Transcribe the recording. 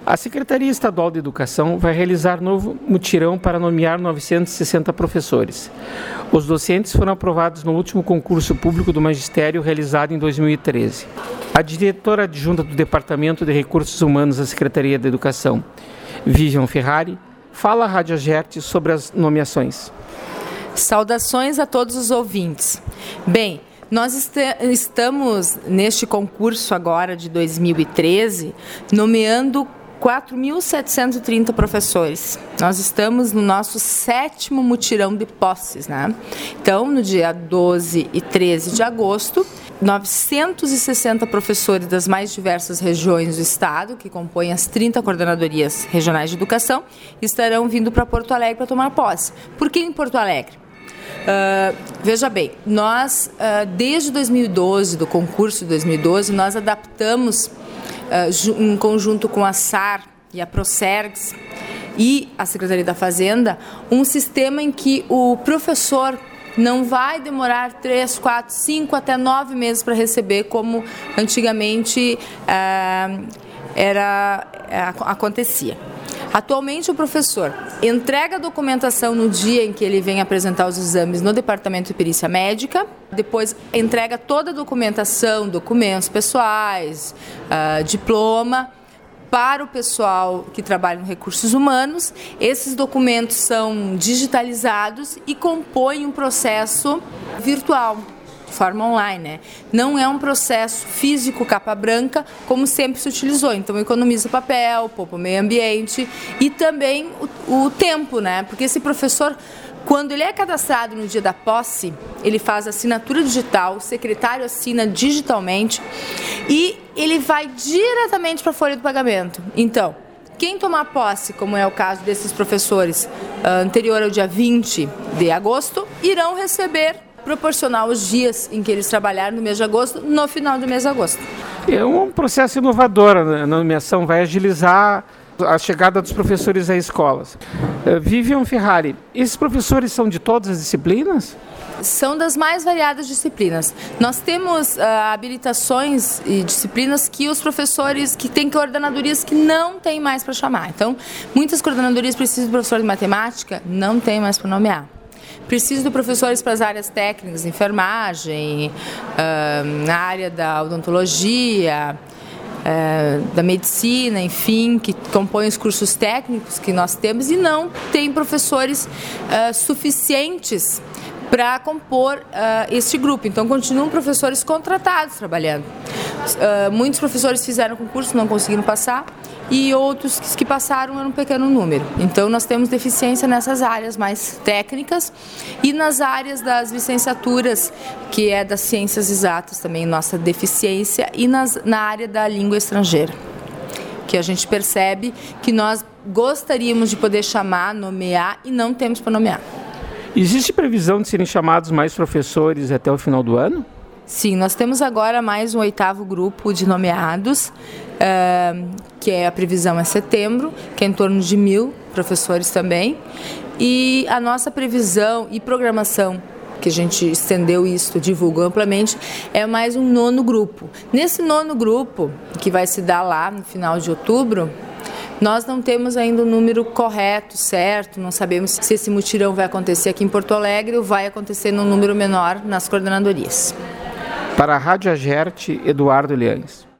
A Secretaria Estadual de Educação vai realizar novo mutirão para nomear 960 professores. Os docentes foram aprovados no último concurso público do magistério realizado em 2013. A diretora adjunta do Departamento de Recursos Humanos da Secretaria de Educação, Vivian Ferrari, fala à Rádio Agerte sobre as nomeações. Saudações a todos os ouvintes. Bem, nós estamos neste concurso agora de 2013 nomeando 4.730 professores. Nós estamos no nosso 7º mutirão de posses, né? Então, no dia 12 e 13 de agosto, 960 professores das mais diversas regiões do estado, que compõem as 30 coordenadorias regionais de educação, estarão vindo para Porto Alegre para tomar posse. Por que em Porto Alegre? Veja bem, nós, desde 2012, do concurso de 2012, nós adaptamos, em conjunto com a SAR e a Procergs e a Secretaria da Fazenda, um sistema em que o professor não vai demorar 3, 4, 5 até 9 meses para receber, como antigamente acontecia. Atualmente, o professor entrega a documentação no dia em que ele vem apresentar os exames no Departamento de Perícia Médica, depois entrega toda a documentação, documentos pessoais, diploma, para o pessoal que trabalha em recursos humanos. Esses documentos são digitalizados e compõem um processo virtual, de forma online, né? Não é um processo físico capa branca, como sempre se utilizou. Então, economiza papel, poupa o meio ambiente e também o tempo, né? Porque esse professor, quando ele é cadastrado no dia da posse, ele faz assinatura digital, o secretário assina digitalmente e ele vai diretamente para a folha do pagamento. Então, quem tomar posse, como é o caso desses professores, anterior ao dia 20 de agosto, irão receber proporcional os dias em que eles trabalharam no mês de agosto, no final do mês de agosto. É um processo inovador, a nomeação vai agilizar a chegada dos professores às escolas. Vivian Ferrari, esses professores são de todas as disciplinas? São das mais variadas disciplinas. Nós temos habilitações e disciplinas que os professores, que têm coordenadorias que não têm mais para chamar. Então, muitas coordenadorias precisam de professor de matemática, não tem mais para nomear. Preciso de professores para as áreas técnicas, enfermagem, na área da odontologia, da medicina, enfim, que compõem os cursos técnicos que nós temos e não tem professores suficientes para compor este grupo. Então, continuam professores contratados trabalhando. Muitos professores fizeram concurso, não conseguiram passar, e outros que passaram eram um pequeno número. Então, nós temos deficiência nessas áreas mais técnicas e nas áreas das licenciaturas, que é das ciências exatas também, nossa deficiência, e na área da língua estrangeira, que a gente percebe que nós gostaríamos de poder chamar, nomear, e não temos para nomear. Existe previsão de serem chamados mais professores até o final do ano? Sim, nós temos agora mais um 8º grupo de nomeados, que a previsão é setembro, que é em torno de 1.000 professores também. E a nossa previsão e programação, que a gente estendeu isso, divulgou amplamente, é mais um 9º grupo. Nesse 9º grupo, que vai se dar lá no final de outubro, nós não temos ainda o número correto, certo, não sabemos se esse mutirão vai acontecer aqui em Porto Alegre ou vai acontecer num número menor nas coordenadorias. Para a Rádio Agerte, Eduardo Lianes.